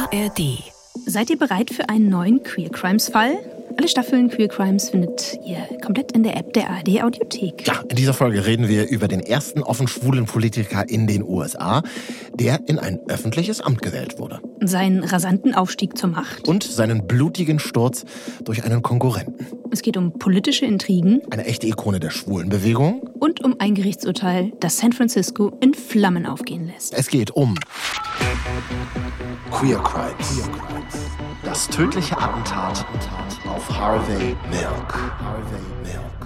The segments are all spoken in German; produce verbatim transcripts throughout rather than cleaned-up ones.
A R D. Seid ihr bereit für einen neuen Queer Crimes-Fall? Alle Staffeln Queer Crimes findet ihr komplett in der App der A R D-Audiothek. Ja, in dieser Folge reden wir über den ersten offen schwulen Politiker in den U S A, der in ein öffentliches Amt gewählt wurde. Seinen rasanten Aufstieg zur Macht. Und seinen blutigen Sturz durch einen Konkurrenten. Es geht um politische Intrigen. Eine echte Ikone der Schwulenbewegung. Und um ein Gerichtsurteil, das San Francisco in Flammen aufgehen lässt. Es geht um Queer Crimes. Das tödliche Attentat auf Harvey Milk. Harvey Milk.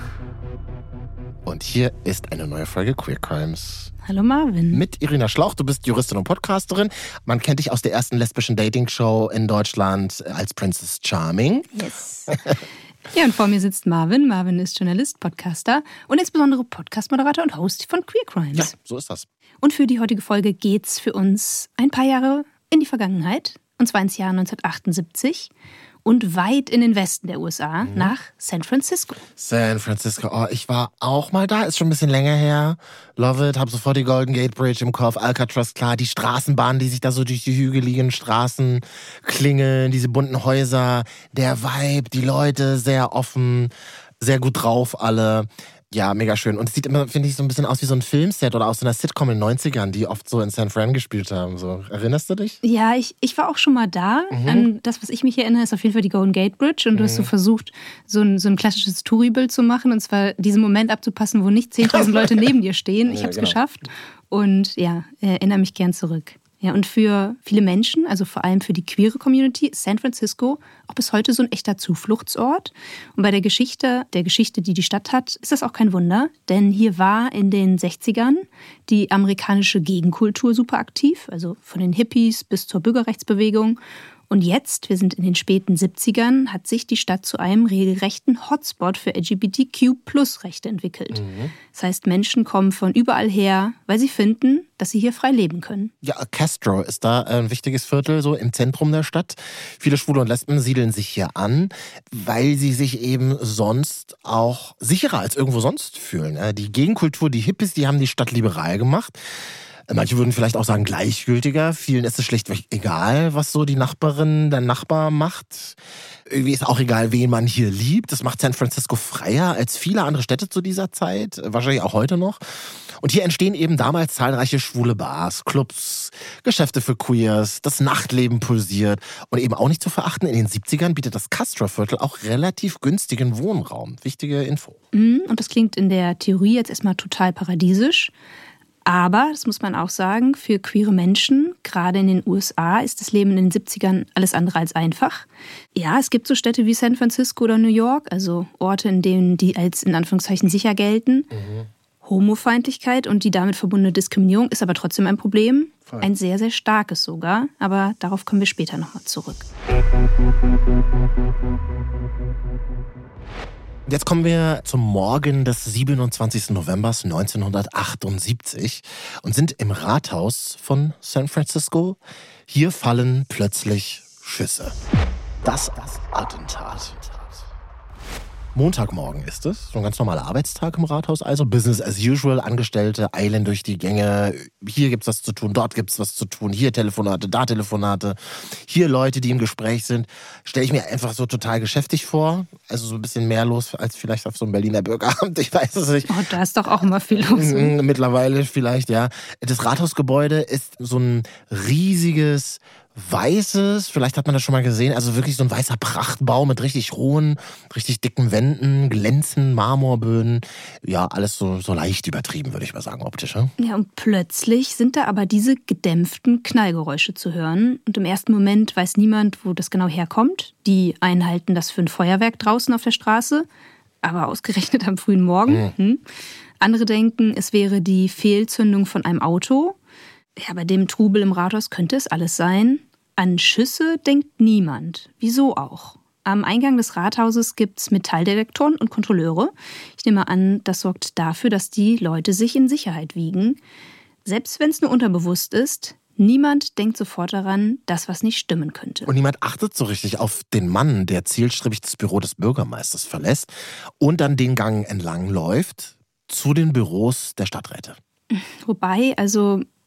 Und hier ist eine neue Folge Queer Crimes. Hallo Marvin. Mit Irina Schlauch, du bist Juristin und Podcasterin. Man kennt dich aus der ersten lesbischen Dating-Show in Deutschland als Princess Charming. Yes. Ja, und vor mir sitzt Marvin. Marvin ist Journalist, Podcaster und insbesondere Podcast-Moderator und Host von Queer Crimes. Ja, so ist das. Und für die heutige Folge geht's für uns ein paar Jahre in die Vergangenheit. Und zwar ins Jahr neunzehnhundertachtundsiebzig und weit in den Westen der U S A, mhm. nach San Francisco. San Francisco, oh, ich war auch mal da, ist schon ein bisschen länger her. Love it, hab sofort die Golden Gate Bridge im Kopf, Alcatraz, klar, die Straßenbahnen, die sich da so durch die hügeligen Straßen klingeln, diese bunten Häuser, der Vibe, die Leute, sehr offen, sehr gut drauf alle. Ja, mega schön. Und es sieht immer, finde ich, so ein bisschen aus wie so ein Filmset oder aus so einer Sitcom in den neunzigern, die oft so in San Fran gespielt haben. So, erinnerst du dich? Ja, ich, ich war auch schon mal da. Mhm. An das, was ich mich erinnere, ist auf jeden Fall die Golden Gate Bridge. Und mhm. du hast so versucht, so ein, so ein klassisches Touri-Bild zu machen. Und zwar diesen Moment abzupassen, wo nicht zehntausend Leute neben dir stehen. Ich ja, habe es genau. geschafft. Und ja, erinnere mich gern zurück. Ja, und für viele Menschen, also vor allem für die queere Community, ist San Francisco auch bis heute so ein echter Zufluchtsort. Und bei der Geschichte, der Geschichte, die die Stadt hat, ist das auch kein Wunder. Denn hier war in den sechzigern die amerikanische Gegenkultur super aktiv, also von den Hippies bis zur Bürgerrechtsbewegung. Und jetzt, wir sind in den späten siebzigern, hat sich die Stadt zu einem regelrechten Hotspot für L G B T Q Plus Rechte entwickelt. Mhm. Das heißt, Menschen kommen von überall her, weil sie finden, dass sie hier frei leben können. Ja, Castro ist da ein wichtiges Viertel, so im Zentrum der Stadt. Viele Schwule und Lesben siedeln sich hier an, weil sie sich eben sonst auch sicherer als irgendwo sonst fühlen. Die Gegenkultur, die Hippies, die haben die Stadt liberal gemacht. Manche würden vielleicht auch sagen gleichgültiger. Vielen ist es schlichtweg egal, was so die Nachbarin, der Nachbar macht. Irgendwie ist auch egal, wen man hier liebt. Das macht San Francisco freier als viele andere Städte zu dieser Zeit. Wahrscheinlich auch heute noch. Und hier entstehen eben damals zahlreiche schwule Bars, Clubs, Geschäfte für Queers. Das Nachtleben pulsiert. Und eben auch nicht zu verachten, in den siebzigern bietet das Castro-Viertel auch relativ günstigen Wohnraum. Wichtige Info. Und das klingt in der Theorie jetzt erstmal total paradiesisch. Aber, das muss man auch sagen, für queere Menschen, gerade in den U S A, ist das Leben in den siebzigern alles andere als einfach. Ja, es gibt so Städte wie San Francisco oder New York, also Orte, in denen die als in Anführungszeichen sicher gelten. Mhm. Homofeindlichkeit und die damit verbundene Diskriminierung ist aber trotzdem ein Problem. Voll. Ein sehr, sehr starkes sogar. Aber darauf kommen wir später nochmal zurück. Jetzt kommen wir zum Morgen des siebenundzwanzigsten November neunzehnhundertachtundsiebzig und sind im Rathaus von San Francisco. Hier fallen plötzlich Schüsse. Das Attentat. Montagmorgen ist es, so ein ganz normaler Arbeitstag im Rathaus, also Business as usual. Angestellte eilen durch die Gänge, hier gibt's was zu tun, dort gibt's was zu tun, hier Telefonate, da Telefonate, hier Leute, die im Gespräch sind. Stelle ich mir einfach so total geschäftig vor, also so ein bisschen mehr los als vielleicht auf so einem Berliner Bürgeramt, ich weiß es nicht. Oh, da ist doch auch immer viel los. Mittlerweile vielleicht, ja. Das Rathausgebäude ist so ein riesiges, weißes, vielleicht hat man das schon mal gesehen, also wirklich so ein weißer Prachtbau mit richtig hohen, richtig dicken Wänden, glänzenden Marmorböden. Ja, alles so, so leicht übertrieben, würde ich mal sagen, optisch. Ne? Ja, und plötzlich sind da aber diese gedämpften Knallgeräusche zu hören. Und im ersten Moment weiß niemand, wo das genau herkommt. Die einen halten das für ein Feuerwerk draußen auf der Straße, aber ausgerechnet am frühen Morgen. Mhm. Hm. Andere denken, es wäre die Fehlzündung von einem Auto. Ja, bei dem Trubel im Rathaus könnte es alles sein. An Schüsse denkt niemand. Wieso auch? Am Eingang des Rathauses gibt es Metalldetektoren und Kontrolleure. Ich nehme an, das sorgt dafür, dass die Leute sich in Sicherheit wiegen. Selbst wenn es nur unterbewusst ist, niemand denkt sofort daran, dass was nicht stimmen könnte. Und niemand achtet so richtig auf den Mann, der zielstrebig das Büro des Bürgermeisters verlässt und dann den Gang entlang läuft zu den Büros der Stadträte. Wobei, also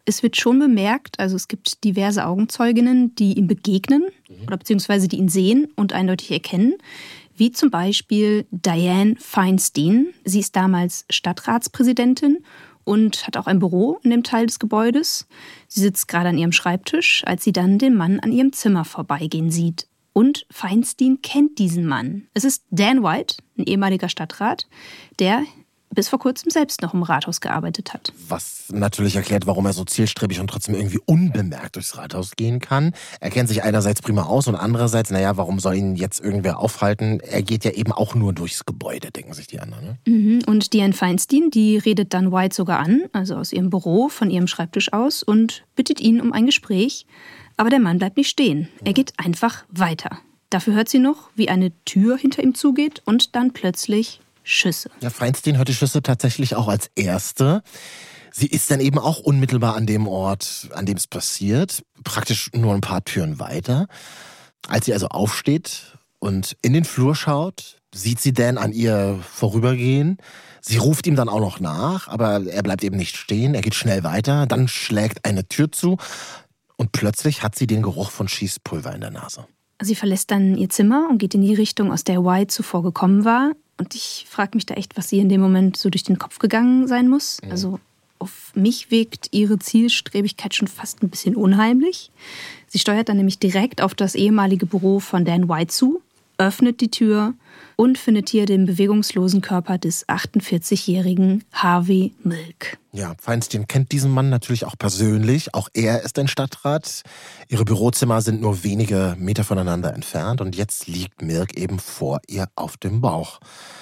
es wird schon bemerkt, also es gibt diverse Augenzeuginnen, die ihm begegnen mhm. oder beziehungsweise die ihn sehen und eindeutig erkennen, wie zum Beispiel Dianne Feinstein. Sie ist damals Stadtratspräsidentin und hat auch ein Büro in dem Teil des Gebäudes. Sie sitzt gerade an ihrem Schreibtisch, als sie dann den Mann an ihrem Zimmer vorbeigehen sieht. Und Feinstein kennt diesen Mann. Es ist Dan White, ein ehemaliger Stadtrat, der bis vor kurzem selbst noch im Rathaus gearbeitet hat. Was natürlich erklärt, warum er so zielstrebig und trotzdem irgendwie unbemerkt durchs Rathaus gehen kann. Er kennt sich einerseits prima aus und andererseits, naja, warum soll ihn jetzt irgendwer aufhalten? Er geht ja eben auch nur durchs Gebäude, denken sich die anderen. Ne? Mhm. Und Dianne Feinstein, die redet dann White sogar an, also aus ihrem Büro, von ihrem Schreibtisch aus und bittet ihn um ein Gespräch. Aber der Mann bleibt nicht stehen. Er geht einfach weiter. Dafür hört sie noch, wie eine Tür hinter ihm zugeht und dann plötzlich Schüsse. Ja, Feinstein hört die Schüsse tatsächlich auch als erste. Sie ist dann eben auch unmittelbar an dem Ort, an dem es passiert, praktisch nur ein paar Türen weiter. Als sie also aufsteht und in den Flur schaut, sieht sie Dan an ihr vorübergehen. Sie ruft ihm dann auch noch nach, aber er bleibt eben nicht stehen. Er geht schnell weiter, dann schlägt eine Tür zu und plötzlich hat sie den Geruch von Schießpulver in der Nase. Sie verlässt dann ihr Zimmer und geht in die Richtung, aus der White zuvor gekommen war. Und ich frage mich da echt, was ihr in dem Moment so durch den Kopf gegangen sein muss. Mhm. Also auf mich wirkt ihre Zielstrebigkeit schon fast ein bisschen unheimlich. Sie steuert dann nämlich direkt auf das ehemalige Büro von Dan White zu, öffnet die Tür und findet hier den bewegungslosen Körper des achtundvierzigjährigen Harvey Milk. Ja, Feinstein kennt diesen Mann natürlich auch persönlich. Auch er ist ein Stadtrat. Ihre Bürozimmer sind nur wenige Meter voneinander entfernt. Und jetzt liegt Milk eben vor ihr auf dem Bauch.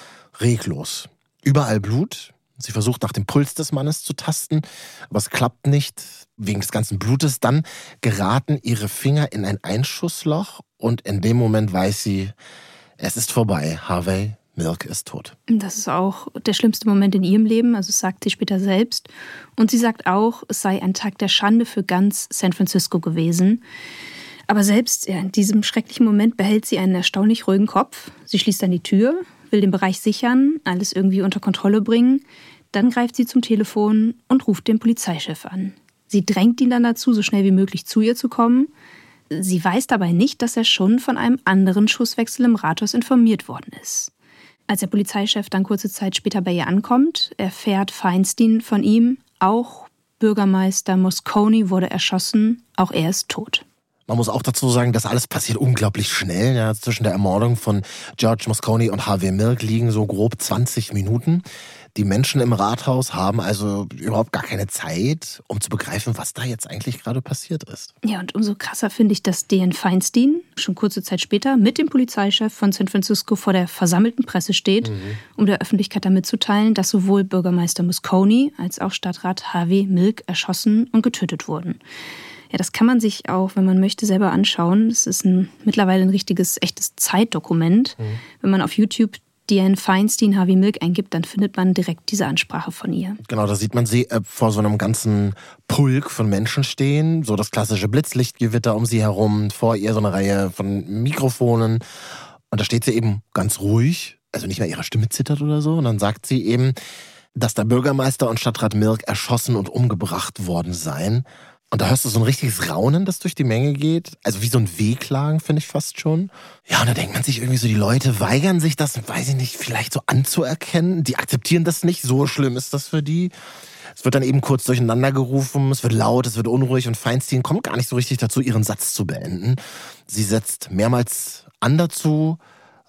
Reglos. Überall Blut. Sie versucht nach dem Puls des Mannes zu tasten, aber es klappt nicht wegen des ganzen Blutes. Dann geraten ihre Finger in ein Einschussloch und in dem Moment weiß sie, es ist vorbei. Harvey Milk ist tot. Das ist auch der schlimmste Moment in ihrem Leben, also das sagt sie später selbst. Und sie sagt auch, es sei ein Tag der Schande für ganz San Francisco gewesen. Aber selbst ja, in diesem schrecklichen Moment behält sie einen erstaunlich ruhigen Kopf. Sie schließt dann die Tür, will den Bereich sichern, alles irgendwie unter Kontrolle bringen. Dann greift sie zum Telefon und ruft den Polizeichef an. Sie drängt ihn dann dazu, so schnell wie möglich zu ihr zu kommen. Sie weiß dabei nicht, dass er schon von einem anderen Schusswechsel im Rathaus informiert worden ist. Als der Polizeichef dann kurze Zeit später bei ihr ankommt, erfährt Feinstein von ihm, auch Bürgermeister Moscone wurde erschossen, auch er ist tot. Man muss auch dazu sagen, das alles passiert unglaublich schnell. Ja, zwischen der Ermordung von George Moscone und Harvey Milk liegen so grob zwanzig Minuten. Die Menschen im Rathaus haben also überhaupt gar keine Zeit, um zu begreifen, was da jetzt eigentlich gerade passiert ist. Ja, und umso krasser finde ich, dass Dianne Feinstein schon kurze Zeit später mit dem Polizeichef von San Francisco vor der versammelten Presse steht, mhm. um der Öffentlichkeit dann mitzuteilen, dass sowohl Bürgermeister Moscone als auch Stadtrat Harvey Milk erschossen und getötet wurden. Ja, das kann man sich auch, wenn man möchte, selber anschauen. Es ist ein, mittlerweile ein richtiges, echtes Zeitdokument. Mhm. Wenn man auf YouTube Dianne Feinstein, Harvey Milk eingibt, dann findet man direkt diese Ansprache von ihr. Genau, da sieht man sie äh, vor so einem ganzen Pulk von Menschen stehen. So das klassische Blitzlichtgewitter um sie herum, vor ihr so eine Reihe von Mikrofonen. Und da steht sie eben ganz ruhig, also nicht mehr ihre Stimme zittert oder so. Und dann sagt sie eben, dass der Bürgermeister und Stadtrat Milk erschossen und umgebracht worden seien. Und da hörst du so ein richtiges Raunen, das durch die Menge geht. Also wie so ein Wehklagen, finde ich fast schon. Ja, und da denkt man sich irgendwie so, die Leute weigern sich das, weiß ich nicht, vielleicht so anzuerkennen. Die akzeptieren das nicht, so schlimm ist das für die. Es wird dann eben kurz durcheinander gerufen, es wird laut, es wird unruhig und Feinstein kommt gar nicht so richtig dazu, ihren Satz zu beenden. Sie setzt mehrmals an dazu,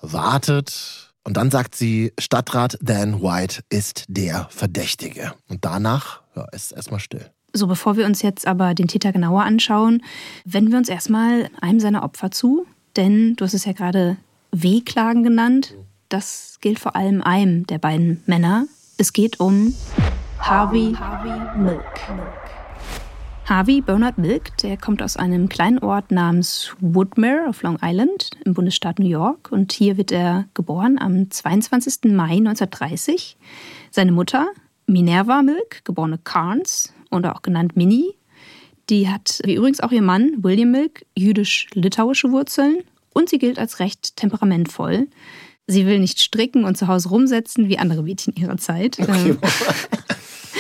wartet und dann sagt sie, Stadtrat Dan White ist der Verdächtige. Und danach ja, ist es erstmal still. So, bevor wir uns jetzt aber den Täter genauer anschauen, wenden wir uns erstmal einem seiner Opfer zu. Denn du hast es ja gerade Wehklagen genannt. Das gilt vor allem einem der beiden Männer. Es geht um Harvey, Harvey Milk. Harvey Bernard Milk, der kommt aus einem kleinen Ort namens Woodmere auf Long Island im Bundesstaat New York. Und hier wird er geboren am zweiundzwanzigsten Mai neunzehnhundertdreißig. Seine Mutter, Minerva Milk, geborene Carnes, oder auch genannt Minnie, die hat, wie übrigens auch ihr Mann, William Milk, jüdisch-litauische Wurzeln und sie gilt als recht temperamentvoll. Sie will nicht stricken und zu Hause rumsetzen wie andere Mädchen ihrer Zeit. Okay.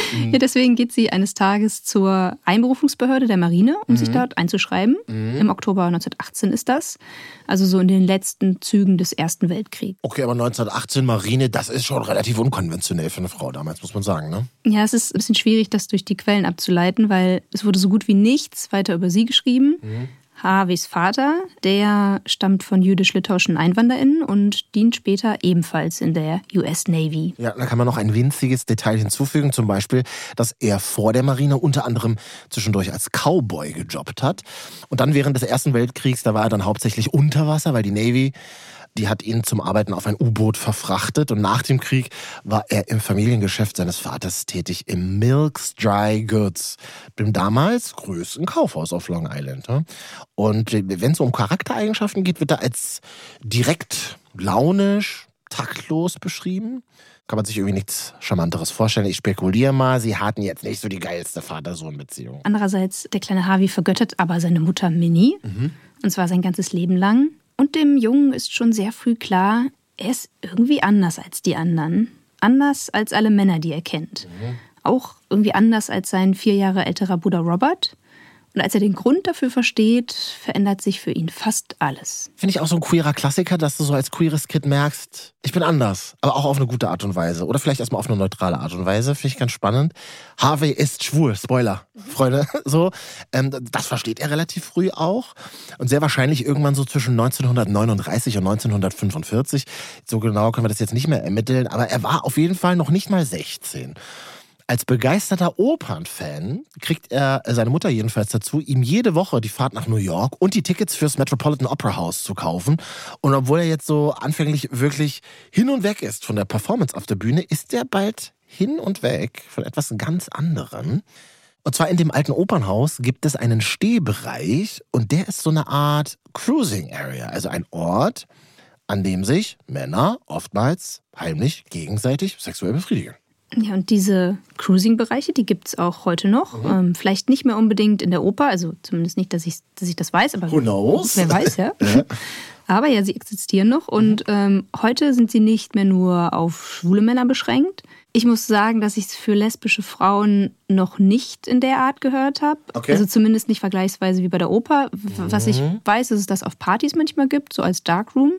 Mhm. Ja, deswegen geht sie eines Tages zur Einberufungsbehörde der Marine, um mhm. sich dort einzuschreiben. Mhm. Im Oktober neunzehnhundertachtzehn ist das. Also so in den letzten Zügen des Ersten Weltkriegs. Okay, aber neunzehnhundertachtzehn Marine, das ist schon relativ unkonventionell für eine Frau damals, muss man sagen, ne? Ja, es ist ein bisschen schwierig, das durch die Quellen abzuleiten, weil es wurde so gut wie nichts weiter über sie geschrieben. Mhm. Harveys Vater, der stammt von jüdisch-litauischen EinwanderInnen und dient später ebenfalls in der U S Navy. Ja, da kann man noch ein winziges Detail hinzufügen, zum Beispiel, dass er vor der Marine unter anderem zwischendurch als Cowboy gejobbt hat. Und dann während des Ersten Weltkriegs, da war er dann hauptsächlich unter Wasser, weil die Navy, die hat ihn zum Arbeiten auf ein U-Boot verfrachtet. Und nach dem Krieg war er im Familiengeschäft seines Vaters tätig, im Milks Dry Goods, dem damals größten Kaufhaus auf Long Island. Und wenn es um Charaktereigenschaften geht, wird er als direkt launisch, taktlos beschrieben. Kann man sich irgendwie nichts Charmanteres vorstellen. Ich spekuliere mal, sie hatten jetzt nicht so die geilste Vater-Sohn-Beziehung. Andererseits, der kleine Harvey vergöttert aber seine Mutter Minnie. Mhm. Und zwar sein ganzes Leben lang. Und dem Jungen ist schon sehr früh klar, er ist irgendwie anders als die anderen. Anders als alle Männer, die er kennt. Mhm. Auch irgendwie anders als sein vier Jahre älterer Bruder Robert. Und als er den Grund dafür versteht, verändert sich für ihn fast alles. Finde ich auch so ein queerer Klassiker, dass du so als queeres Kind merkst, ich bin anders, aber auch auf eine gute Art und Weise. Oder vielleicht erstmal auf eine neutrale Art und Weise. Finde ich ganz spannend. Harvey ist schwul, Spoiler, Freunde. So, ähm, das versteht er relativ früh auch. Und sehr wahrscheinlich irgendwann so zwischen neunzehnhundertneununddreißig und neunzehnhundertfünfundvierzig. So genau können wir das jetzt nicht mehr ermitteln. Aber er war auf jeden Fall noch nicht mal sechzehn. Als begeisterter Opernfan kriegt er seine Mutter jedenfalls dazu, ihm jede Woche die Fahrt nach New York und die Tickets fürs Metropolitan Opera House zu kaufen. Und obwohl er jetzt so anfänglich wirklich hin und weg ist von der Performance auf der Bühne, ist er bald hin und weg von etwas ganz anderem. Und zwar in dem alten Opernhaus gibt es einen Stehbereich und der ist so eine Art Cruising Area, also ein Ort, an dem sich Männer oftmals heimlich gegenseitig sexuell befriedigen. Ja, und diese Cruising-Bereiche, die gibt es auch heute noch. Mhm. Ähm, vielleicht nicht mehr unbedingt in der Oper, also zumindest nicht, dass ich, dass ich das weiß, aber Who knows? Wer weiß, ja. ja. Aber ja, sie existieren noch und ähm, heute sind sie nicht mehr nur auf schwule Männer beschränkt. Ich muss sagen, dass ich es für lesbische Frauen noch nicht in der Art gehört habe. Okay. Also zumindest nicht vergleichsweise wie bei der Oper. Mhm. Was ich weiß, ist, dass es das auf Partys manchmal gibt, so als Darkroom.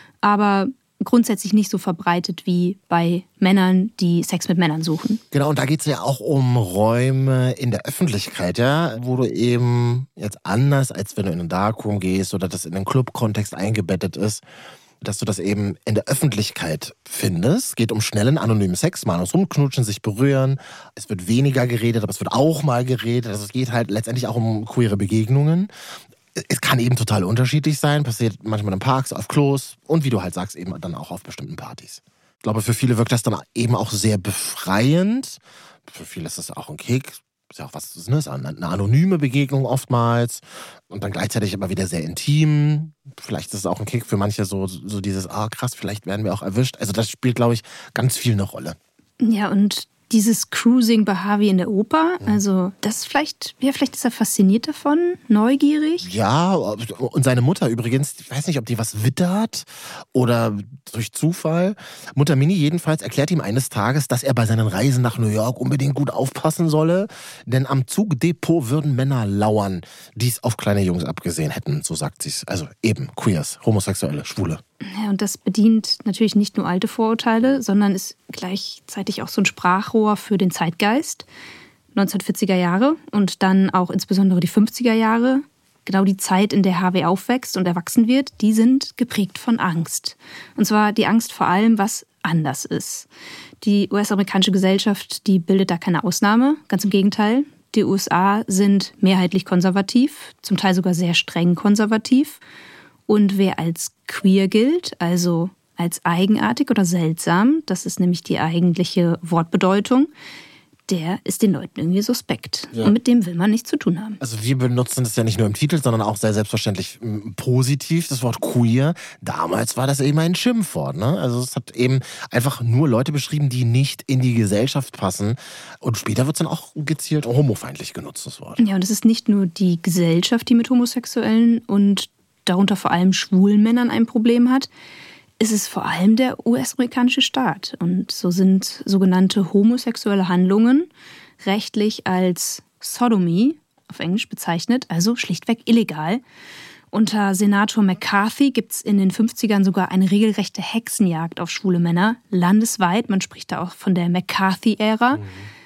Aber grundsätzlich nicht so verbreitet wie bei Männern, die Sex mit Männern suchen. Genau, und da geht es ja auch um Räume in der Öffentlichkeit, ja, wo du eben jetzt anders, als wenn du in einen Darkroom gehst oder das in einen Club-Kontext eingebettet ist, dass du das eben in der Öffentlichkeit findest. Es geht um schnellen, anonymen Sex, mal rumknutschen, sich berühren. Es wird weniger geredet, aber es wird auch mal geredet. Also es geht halt letztendlich auch um queere Begegnungen. Es kann eben total unterschiedlich sein, passiert manchmal in Parks, auf Klos und wie du halt sagst, eben dann auch auf bestimmten Partys. Ich glaube, für viele wirkt das dann eben auch sehr befreiend. Für viele ist das auch ein Kick. Ist ja auch was, ne? Ist eine anonyme Begegnung oftmals und dann gleichzeitig aber wieder sehr intim. Vielleicht ist es auch ein Kick für manche so, so dieses, ah krass, vielleicht werden wir auch erwischt. Also das spielt, glaube ich, ganz viel eine Rolle. Ja, und dieses Cruising bei Harvey in der Oper, also das vielleicht, ja, vielleicht ist er fasziniert davon, neugierig. Ja, und seine Mutter übrigens, ich weiß nicht, ob die was wittert oder durch Zufall. Mutter Minnie jedenfalls erklärt ihm eines Tages, dass er bei seinen Reisen nach New York unbedingt gut aufpassen solle, denn am Zugdepot würden Männer lauern, die es auf kleine Jungs abgesehen hätten, so sagt sie es. Also eben Queers, Homosexuelle, Schwule. Ja, und das bedient natürlich nicht nur alte Vorurteile, sondern ist gleichzeitig auch so ein Sprachrohr für den Zeitgeist. neunzehnhundertvierziger Jahre und dann auch insbesondere die fünfziger Jahre, genau die Zeit, in der Harvey aufwächst und erwachsen wird, die sind geprägt von Angst. Und zwar die Angst vor allem, was anders ist. Die U S-amerikanische Gesellschaft, die bildet da keine Ausnahme, ganz im Gegenteil. Die U S A sind mehrheitlich konservativ, zum Teil sogar sehr streng konservativ. Und wer als queer gilt, also als eigenartig oder seltsam, das ist nämlich die eigentliche Wortbedeutung, der ist den Leuten irgendwie suspekt. Ja. Und mit dem will man nichts zu tun haben. Also wir benutzen das ja nicht nur im Titel, sondern auch sehr selbstverständlich positiv, das Wort queer. Damals war das eben ein Schimpfwort, ne? Also es hat eben einfach nur Leute beschrieben, die nicht in die Gesellschaft passen. Und später wird es dann auch gezielt homofeindlich genutzt, das Wort. Ja, und es ist nicht nur die Gesellschaft, die mit Homosexuellen und darunter vor allem schwulen Männern ein Problem hat. ist es vor allem der U S-amerikanische Staat. Und so sind sogenannte homosexuelle Handlungen rechtlich als Sodomy auf Englisch bezeichnet, also schlichtweg illegal. Unter Senator McCarthy gibt es in den fünfzigern sogar eine regelrechte Hexenjagd auf schwule Männer, landesweit. Man spricht da auch von der McCarthy-Ära, mhm.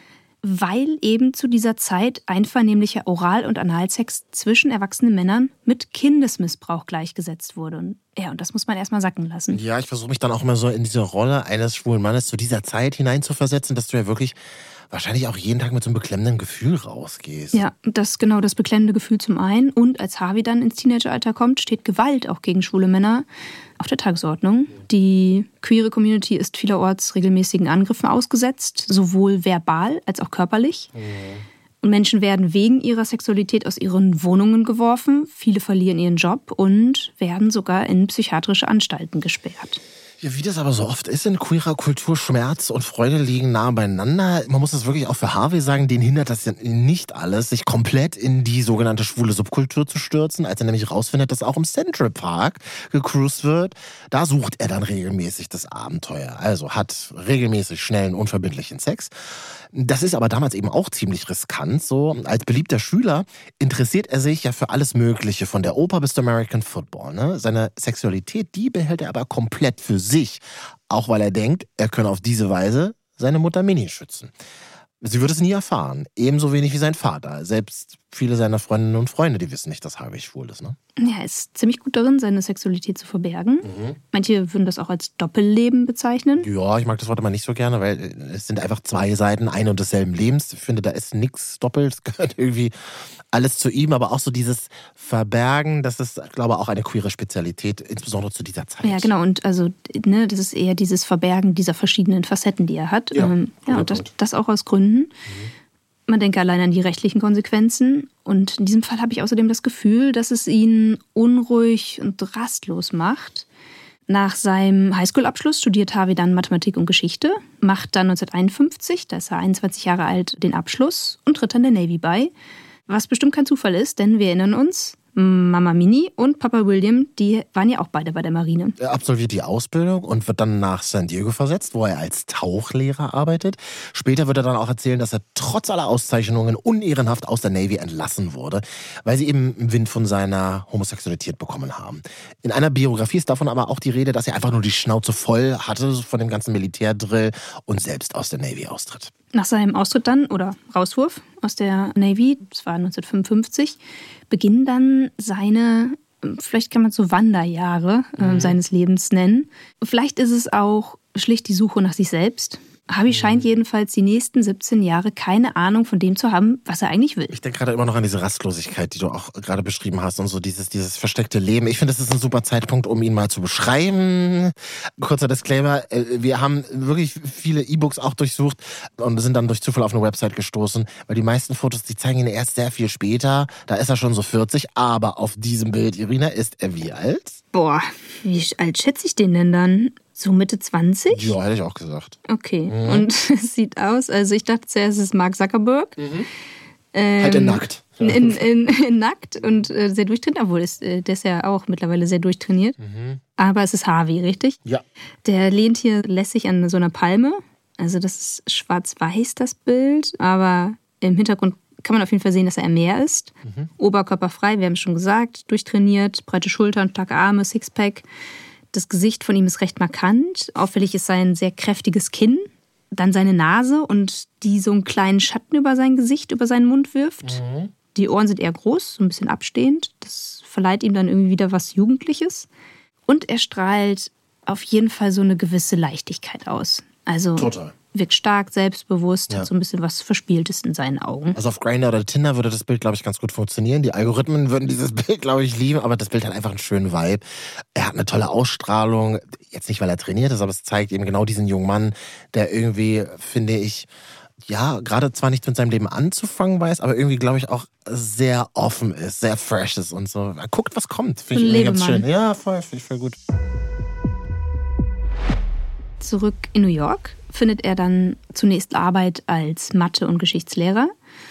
weil eben zu dieser Zeit einvernehmlicher Oral- und Analsex zwischen erwachsenen Männern mit Kindesmissbrauch gleichgesetzt wurde. Und ja, und das muss man erstmal sacken lassen. Ja, ich versuche mich dann auch immer so in diese Rolle eines schwulen Mannes zu dieser Zeit hineinzuversetzen, dass du ja wirklich wahrscheinlich auch jeden Tag mit so einem beklemmenden Gefühl rausgehst. Ja, das genau das beklemmende Gefühl zum einen. Und als Harvey dann ins Teenageralter kommt, steht Gewalt auch gegen schwule Männer auf der Tagesordnung. Die queere Community ist vielerorts regelmäßigen Angriffen ausgesetzt, sowohl verbal als auch körperlich. Mhm. Und Menschen werden wegen ihrer Sexualität aus ihren Wohnungen geworfen. Viele verlieren ihren Job und werden sogar in psychiatrische Anstalten gesperrt. Ja, wie das aber so oft ist in queerer Kultur, Schmerz und Freude liegen nah beieinander. Man muss das wirklich auch für Harvey sagen, den hindert das ja nicht alles, sich komplett in die sogenannte schwule Subkultur zu stürzen, als er nämlich rausfindet, dass auch im Central Park gecruised wird. Da sucht er dann regelmäßig das Abenteuer. Also hat regelmäßig schnellen, unverbindlichen Sex. Das ist aber damals eben auch ziemlich riskant. So als beliebter Schüler interessiert er sich ja für alles Mögliche, von der Oper bis zum American Football. Ne? Seine Sexualität, die behält er aber komplett für sich. Auch weil er denkt, er könne auf diese Weise seine Mutter Minnie schützen. Sie wird es nie erfahren. Ebenso wenig wie sein Vater. Selbst viele seiner Freundinnen und Freunde, die wissen nicht, dass Harvey schwul ist. Ne? Ja, er ist ziemlich gut darin, seine Sexualität zu verbergen. Mhm. Manche würden das auch als Doppelleben bezeichnen. Ja, ich mag das Wort aber nicht so gerne, weil es sind einfach zwei Seiten ein und desselben Lebens. Ich finde, da ist nichts doppelt. Es gehört irgendwie alles zu ihm. Aber auch so dieses Verbergen, das ist, glaube ich, auch eine queere Spezialität, insbesondere zu dieser Zeit. Ja, genau. Und also, ne, das ist eher dieses Verbergen dieser verschiedenen Facetten, die er hat. Ja, ähm, ja und das, das auch aus Gründen. Mhm. Man denke allein an die rechtlichen Konsequenzen. Und in diesem Fall habe ich außerdem das Gefühl, dass es ihn unruhig und rastlos macht. Nach seinem Highschool-Abschluss studiert Harvey dann Mathematik und Geschichte, macht dann neunzehnhunderteinundfünfzig, da ist er einundzwanzig Jahre alt, den Abschluss und tritt dann der Navy bei. Was bestimmt kein Zufall ist, denn wir erinnern uns, Mama Minnie und Papa William, die waren ja auch beide bei der Marine. Er absolviert die Ausbildung und wird dann nach San Diego versetzt, wo er als Tauchlehrer arbeitet. Später wird er dann auch erzählen, dass er trotz aller Auszeichnungen unehrenhaft aus der Navy entlassen wurde, weil sie eben Wind von seiner Homosexualität bekommen haben. In einer Biografie ist davon aber auch die Rede, dass er einfach nur die Schnauze voll hatte von dem ganzen Militärdrill und selbst aus der Navy austritt. Nach seinem Austritt dann, oder Rauswurf aus der Navy, das war neunzehnhundertfünfundfünfzig, beginnen dann seine, vielleicht kann man es so Wanderjahre äh, mhm. seines Lebens nennen. Vielleicht ist es auch schlicht die Suche nach sich selbst. Harvey scheint jedenfalls die nächsten siebzehn Jahre keine Ahnung von dem zu haben, was er eigentlich will. Ich denke gerade immer noch an diese Rastlosigkeit, die du auch gerade beschrieben hast und so dieses, dieses versteckte Leben. Ich finde, das ist ein super Zeitpunkt, um ihn mal zu beschreiben. Kurzer Disclaimer, wir haben wirklich viele E-Books auch durchsucht und sind dann durch Zufall auf eine Website gestoßen, weil die meisten Fotos, die zeigen ihn erst sehr viel später. Da ist er schon so vierzig, aber auf diesem Bild, Irina, ist er wie alt? Boah, wie alt schätze ich den denn dann? So Mitte zwanzig? Ja, hätte ich auch gesagt. Okay. Mhm. Und es sieht aus, also ich dachte zuerst, es ist Mark Zuckerberg. Mhm. Ähm, halt in nackt. In, in, in nackt und äh, sehr durchtrainiert, obwohl es, äh, der ist ja auch mittlerweile sehr durchtrainiert. Mhm. Aber es ist Harvey, richtig? Ja. Der lehnt hier lässig an so einer Palme. Also das ist schwarz-weiß, das Bild. Aber im Hintergrund kann man auf jeden Fall sehen, dass er mehr ist. Mhm. Oberkörperfrei, wir haben es schon gesagt, durchtrainiert, breite Schultern, starke Arme, Sixpack. Das Gesicht von ihm ist recht markant. Auffällig ist sein sehr kräftiges Kinn. Dann seine Nase und die so einen kleinen Schatten über sein Gesicht, über seinen Mund wirft. Mhm. Die Ohren sind eher groß, so ein bisschen abstehend. Das verleiht ihm dann irgendwie wieder was Jugendliches. Und er strahlt auf jeden Fall so eine gewisse Leichtigkeit aus. Also total. Wirkt stark, selbstbewusst, ja. Hat so ein bisschen was Verspieltes in seinen Augen. Also auf Grindr oder Tinder würde das Bild, glaube ich, ganz gut funktionieren. Die Algorithmen würden dieses Bild, glaube ich, lieben, aber das Bild hat einfach einen schönen Vibe. Er hat eine tolle Ausstrahlung, jetzt nicht, weil er trainiert ist, aber es zeigt eben genau diesen jungen Mann, der irgendwie, finde ich, ja, gerade zwar nichts mit seinem Leben anzufangen weiß, aber irgendwie, glaube ich, auch sehr offen ist, sehr fresh ist und so. Er guckt, was kommt. Finde ich irgendwie ganz schön. Ja, voll, finde ich voll gut. Zurück in New York findet er dann zunächst Arbeit als Mathe- und Geschichtslehrer.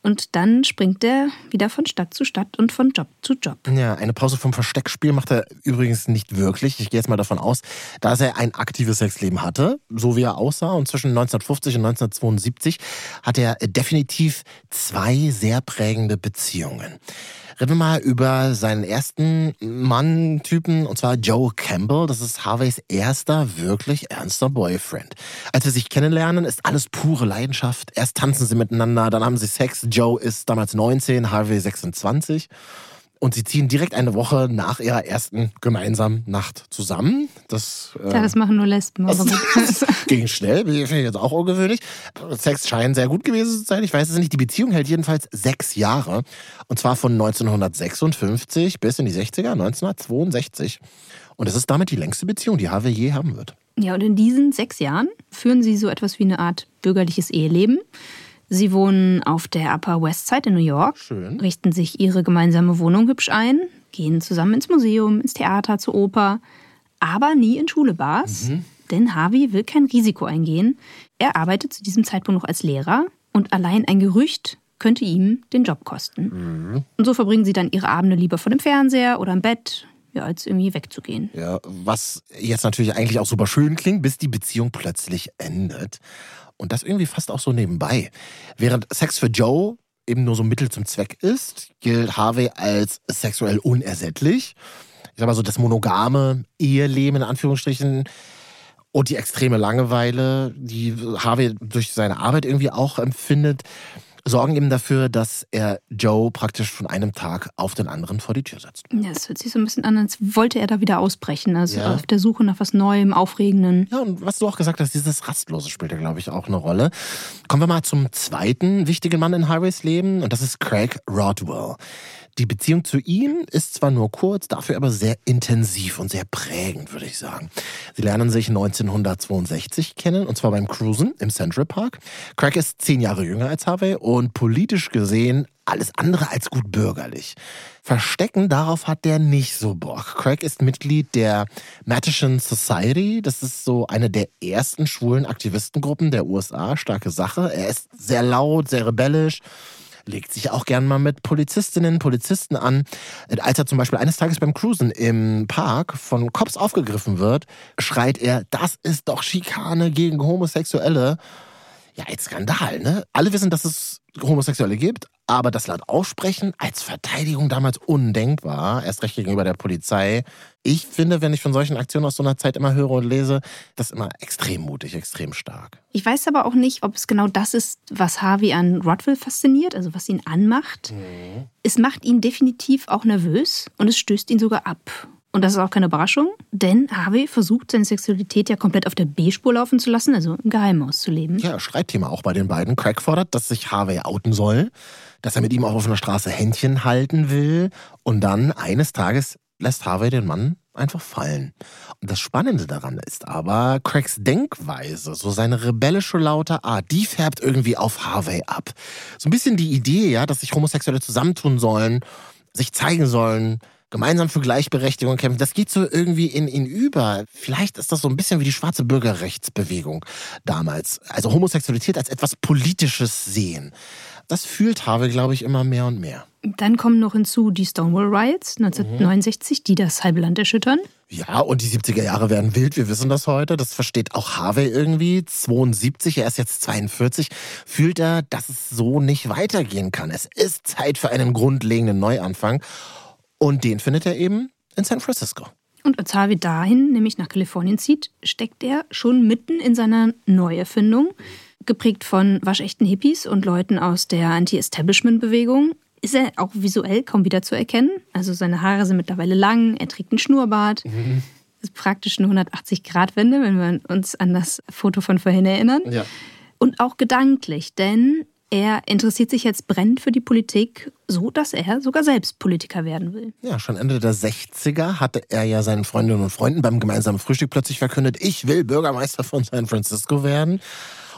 Und dann springt er wieder von Stadt zu Stadt und von Job zu Job. Ja, eine Pause vom Versteckspiel macht er übrigens nicht wirklich. Ich gehe jetzt mal davon aus, dass er ein aktives Sexleben hatte, so wie er aussah. Und zwischen neunzehnhundertfünfzig und neunzehnhundertzweiundsiebzig hat er definitiv zwei sehr prägende Beziehungen. Reden wir mal über seinen ersten Mann-Typen, und zwar Joe Campbell. Das ist Harveys erster, wirklich ernster Boyfriend. Als wir sich kennenlernen, ist alles pure Leidenschaft. Erst tanzen sie miteinander, dann haben sie Sex. Joe ist damals neunzehn, Harvey sechsundzwanzig. Und sie ziehen direkt eine Woche nach ihrer ersten gemeinsamen Nacht zusammen. Das, äh, ja, das machen nur Lesben. Aber gut. Ging schnell, finde ich jetzt auch ungewöhnlich. Sex scheint sehr gut gewesen zu sein. Ich weiß es nicht. Die Beziehung hält jedenfalls sechs Jahre. Und zwar von neunzehnhundertsechsundfünfzig bis in die sechziger, neunzehnhundertzweiundsechzig. Und es ist damit die längste Beziehung, die Harvey je haben wird. Ja, und in diesen sechs Jahren führen sie so etwas wie eine Art bürgerliches Eheleben. Sie wohnen auf der Upper West Side in New York, Schön. Richten sich ihre gemeinsame Wohnung hübsch ein, gehen zusammen ins Museum, ins Theater, zur Oper, aber nie in Schule-Bars, mhm. denn Harvey will kein Risiko eingehen. Er arbeitet zu diesem Zeitpunkt noch als Lehrer und allein ein Gerücht könnte ihm den Job kosten. Mhm. Und so verbringen sie dann ihre Abende lieber vor dem Fernseher oder im Bett, ja, als irgendwie wegzugehen. Ja, was jetzt natürlich eigentlich auch super schön klingt, bis die Beziehung plötzlich endet. Und das irgendwie fast auch so nebenbei. Während Sex für Joe eben nur so Mittel zum Zweck ist, gilt Harvey als sexuell unersättlich. Ich sag mal so, das monogame Eheleben in Anführungsstrichen und die extreme Langeweile, die Harvey durch seine Arbeit irgendwie auch empfindet, sorgen eben dafür, dass er Joe praktisch von einem Tag auf den anderen vor die Tür setzt. Ja, es hört sich so ein bisschen an, als wollte er da wieder ausbrechen. Also ja. Auf der Suche nach was Neuem, Aufregenden. Ja, und was du auch gesagt hast, dieses Rastlose spielt ja, glaube ich, auch eine Rolle. Kommen wir mal zum zweiten wichtigen Mann in Harveys Leben, und das ist Craig Rodwell. Die Beziehung zu ihm ist zwar nur kurz, dafür aber sehr intensiv und sehr prägend, würde ich sagen. Sie lernen sich neunzehnhundertzweiundsechzig kennen, und zwar beim Cruisen im Central Park. Craig ist zehn Jahre jünger als Harvey und politisch gesehen alles andere als gut bürgerlich. Verstecken, darauf hat der nicht so Bock. Craig ist Mitglied der Mattachine Society. Das ist so eine der ersten schwulen Aktivistengruppen der U S A. Starke Sache. Er ist sehr laut, sehr rebellisch. Legt sich auch gern mal mit Polizistinnen, Polizisten an. Als er zum Beispiel eines Tages beim Cruisen im Park von Cops aufgegriffen wird, schreit er, das ist doch Schikane gegen Homosexuelle. Ja, ein Skandal, ne? Alle wissen, dass es Homosexuelle gibt, aber das laut aussprechen als Verteidigung damals undenkbar, erst recht gegenüber der Polizei. Ich finde, wenn ich von solchen Aktionen aus so einer Zeit immer höre und lese, das immer extrem mutig, extrem stark. Ich weiß aber auch nicht, ob es genau das ist, was Harvey an Rodwell fasziniert, also was ihn anmacht. Mhm. Es macht ihn definitiv auch nervös und es stößt ihn sogar ab. Und das ist auch keine Überraschung, denn Harvey versucht, seine Sexualität ja komplett auf der B-Spur laufen zu lassen, also im Geheimen auszuleben. Ja, Streitthema auch bei den beiden. Craig fordert, dass sich Harvey outen soll, dass er mit ihm auch auf einer Straße Händchen halten will. Und dann, eines Tages, lässt Harvey den Mann einfach fallen. Und das Spannende daran ist aber, Craigs Denkweise, so seine rebellische, laute Art, die färbt irgendwie auf Harvey ab. So ein bisschen die Idee, ja, dass sich Homosexuelle zusammentun sollen, sich zeigen sollen, gemeinsam für Gleichberechtigung kämpfen, das geht so irgendwie in ihn über. Vielleicht ist das so ein bisschen wie die schwarze Bürgerrechtsbewegung damals. Also Homosexualität als etwas Politisches sehen. Das fühlt Harvey, glaube ich, immer mehr und mehr. Dann kommen noch hinzu die Stonewall Riots neunzehnhundertneunundsechzig, mhm. die das halbe Land erschüttern. Ja, und die siebziger Jahre werden wild, wir wissen das heute. Das versteht auch Harvey irgendwie. zweiundsiebzig, er ist jetzt zweiundvierzig, fühlt er, dass es so nicht weitergehen kann. Es ist Zeit für einen grundlegenden Neuanfang. Und den findet er eben in San Francisco. Und als Harvey dahin, nämlich nach Kalifornien zieht, steckt er schon mitten in seiner Neuerfindung. Geprägt von waschechten Hippies und Leuten aus der Anti-Establishment-Bewegung, ist er auch visuell kaum wieder zu erkennen. Also seine Haare sind mittlerweile lang, er trägt einen Schnurrbart. Mhm. Das ist praktisch eine hundertachtzig-Grad-Wende, wenn wir uns an das Foto von vorhin erinnern. Ja. Und auch gedanklich, denn er interessiert sich jetzt brennend für die Politik, so dass er sogar selbst Politiker werden will. Ja, schon Ende der sechziger hatte er ja seinen Freundinnen und Freunden beim gemeinsamen Frühstück plötzlich verkündet, ich will Bürgermeister von San Francisco werden.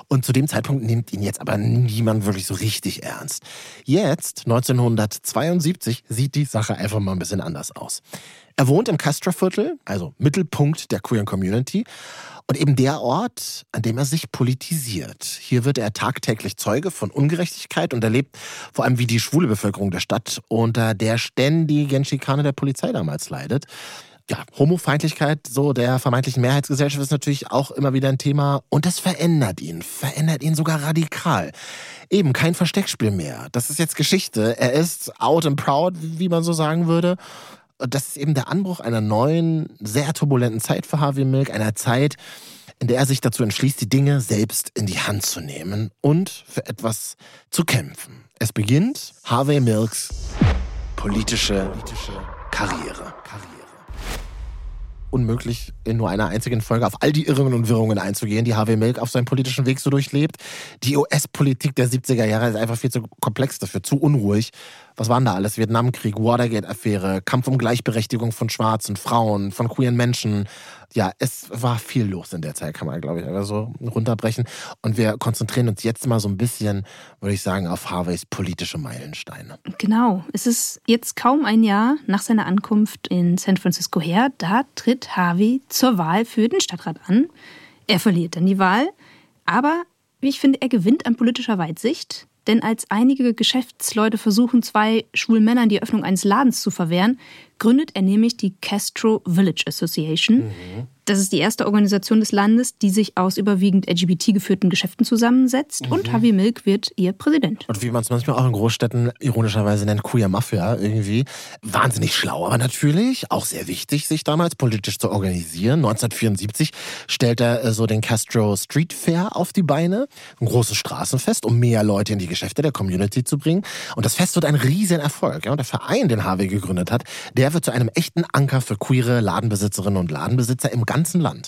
Und zu dem Zeitpunkt nimmt ihn jetzt aber niemand wirklich so richtig ernst. Jetzt, neunzehnhundertzweiundsiebzig, sieht die Sache einfach mal ein bisschen anders aus. Er wohnt im Castro-Viertel, also Mittelpunkt der queeren Community. Und eben der Ort, an dem er sich politisiert. Hier wird er tagtäglich Zeuge von Ungerechtigkeit und erlebt vor allem, wie die schwule Bevölkerung der Stadt unter der ständigen Schikane der Polizei damals leidet. Ja, Homofeindlichkeit so der vermeintlichen Mehrheitsgesellschaft ist natürlich auch immer wieder ein Thema. Und das verändert ihn, verändert ihn sogar radikal. Eben kein Versteckspiel mehr. Das ist jetzt Geschichte. Er ist out and proud, wie man so sagen würde. Das ist eben der Anbruch einer neuen, sehr turbulenten Zeit für Harvey Milk. Einer Zeit, in der er sich dazu entschließt, die Dinge selbst in die Hand zu nehmen und für etwas zu kämpfen. Es beginnt Harvey Milks politische, politische Karriere. Karriere. Unmöglich, in nur einer einzigen Folge auf all die Irrungen und Wirrungen einzugehen, die Harvey Milk auf seinem politischen Weg so durchlebt. Die U S-Politik der siebziger Jahre ist einfach viel zu komplex dafür, zu unruhig. Was waren da alles? Vietnamkrieg, Watergate-Affäre, Kampf um Gleichberechtigung von schwarzen Frauen, von queeren Menschen. Ja, es war viel los in der Zeit, kann man, glaube ich, einfach so runterbrechen. Und wir konzentrieren uns jetzt mal so ein bisschen, würde ich sagen, auf Harveys politische Meilensteine. Genau. Es ist jetzt kaum ein Jahr nach seiner Ankunft in San Francisco her. Da tritt Harvey zur Wahl für den Stadtrat an. Er verliert dann die Wahl. Aber, wie ich finde, er gewinnt an politischer Weitsicht. Denn als einige Geschäftsleute versuchen, zwei schwulen Männern die Öffnung eines Ladens zu verwehren, gründet er nämlich die Castro Village Association. Mhm. Das ist die erste Organisation des Landes, die sich aus überwiegend L G B T-geführten Geschäften zusammensetzt. Mhm. Und Harvey Milk wird ihr Präsident. Und wie man es manchmal auch in Großstädten ironischerweise nennt, Queer Mafia irgendwie. Wahnsinnig schlau, aber natürlich auch sehr wichtig, sich damals politisch zu organisieren. neunzehnhundertvierundsiebzig stellt er so den Castro Street Fair auf die Beine. Ein großes Straßenfest, um mehr Leute in die Geschäfte der Community zu bringen. Und das Fest wird ein riesen Erfolg. Ja? Und der Verein, den Harvey gegründet hat, der wird zu einem echten Anker für queere Ladenbesitzerinnen und Ladenbesitzer im ganzen Land.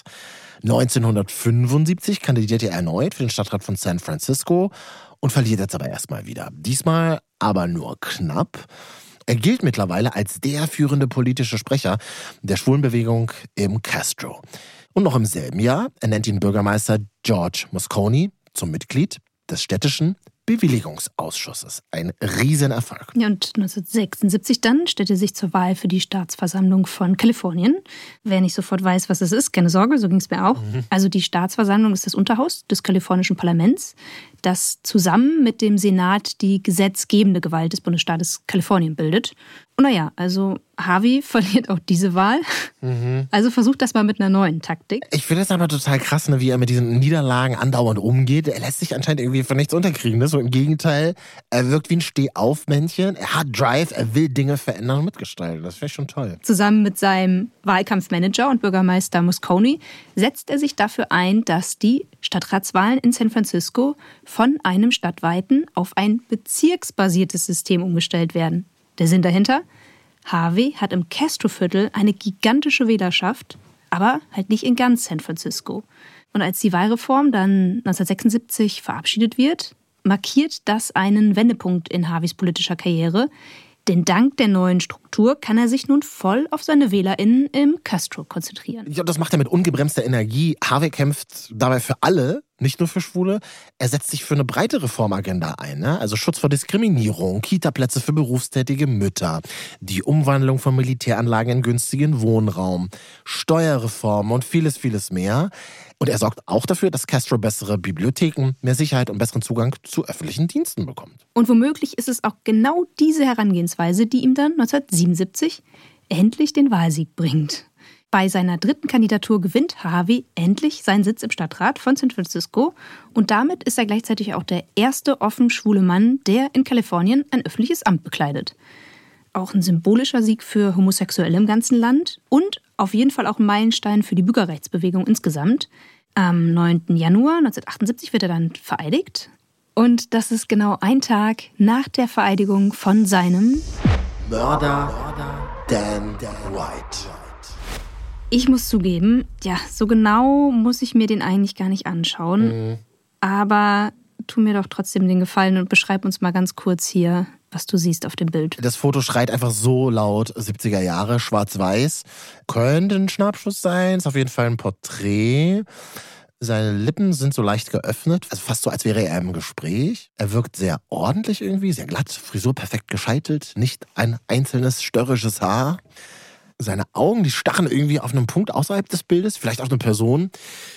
neunzehnhundertfünfundsiebzig kandidierte er erneut für den Stadtrat von San Francisco und verliert jetzt aber erstmal wieder. Diesmal aber nur knapp. Er gilt mittlerweile als der führende politische Sprecher der Schwulenbewegung im Castro. Und noch im selben Jahr ernennt ihn Bürgermeister George Moscone zum Mitglied des städtischen Bewilligungsausschusses. Ein Riesenerfolg. Ja, und neunzehnhundertsechsundsiebzig dann stellt er sich zur Wahl für die Staatsversammlung von Kalifornien. Wer nicht sofort weiß, was es ist, keine Sorge, so ging es mir auch. Mhm. Also die Staatsversammlung ist das Unterhaus des kalifornischen Parlaments, das zusammen mit dem Senat die gesetzgebende Gewalt des Bundesstaates Kalifornien bildet. Und naja, also Harvey verliert auch diese Wahl. Mhm. Also versucht das mal mit einer neuen Taktik. Ich finde es aber total krass, ne, wie er mit diesen Niederlagen andauernd umgeht. Er lässt sich anscheinend irgendwie von nichts unterkriegen. Ne? So im Gegenteil, er wirkt wie ein Stehaufmännchen. Er hat Drive, er will Dinge verändern und mitgestalten. Das finde ich schon toll. Zusammen mit seinem Wahlkampfmanager und Bürgermeister Moscone setzt er sich dafür ein, dass die Stadtratswahlen in San Francisco von einem stadtweiten auf ein bezirksbasiertes System umgestellt werden. Der Sinn dahinter? Harvey hat im Castro-Viertel eine gigantische Wählerschaft, aber halt nicht in ganz San Francisco. Und als die Wahlreform dann neunzehnhundertsechsundsiebzig verabschiedet wird, markiert das einen Wendepunkt in Harveys politischer Karriere. Denn dank der neuen Struktur kann er sich nun voll auf seine WählerInnen im Castro konzentrieren. Ja, das macht er mit ungebremster Energie. Harvey kämpft dabei für alle, nicht nur für Schwule. Er setzt sich für eine breite Reformagenda ein. Ne? Also Schutz vor Diskriminierung, Kita-Plätze für berufstätige Mütter, die Umwandlung von Militäranlagen in günstigen Wohnraum, Steuerreform und vieles, vieles mehr. Und er sorgt auch dafür, dass Castro bessere Bibliotheken, mehr Sicherheit und besseren Zugang zu öffentlichen Diensten bekommt. Und womöglich ist es auch genau diese Herangehensweise, die ihm dann neunzehnhundertsiebenundsiebzig endlich den Wahlsieg bringt. Bei seiner dritten Kandidatur gewinnt Harvey endlich seinen Sitz im Stadtrat von San Francisco und damit ist er gleichzeitig auch der erste offen schwule Mann, der in Kalifornien ein öffentliches Amt bekleidet. Auch ein symbolischer Sieg für Homosexuelle im ganzen Land und auf jeden Fall auch ein Meilenstein für die Bürgerrechtsbewegung insgesamt. Am neunten Januar neunzehnhundertachtundsiebzig wird er dann vereidigt. Und das ist genau ein Tag nach der Vereidigung von seinem Mörder Dan White. Ich muss zugeben, ja, so genau muss ich mir den eigentlich gar nicht anschauen. Mhm. Aber tu mir doch trotzdem den Gefallen und beschreib uns mal ganz kurz hier, was du siehst auf dem Bild. Das Foto schreit einfach so laut, siebziger Jahre, schwarz-weiß. Könnte ein Schnappschuss sein, ist auf jeden Fall ein Porträt. Seine Lippen sind so leicht geöffnet, also fast so, als wäre er im Gespräch. Er wirkt sehr ordentlich irgendwie, sehr glatt, Frisur perfekt gescheitelt, nicht ein einzelnes störrisches Haar. Seine Augen, die starren irgendwie auf einem Punkt außerhalb des Bildes, vielleicht auf eine Person,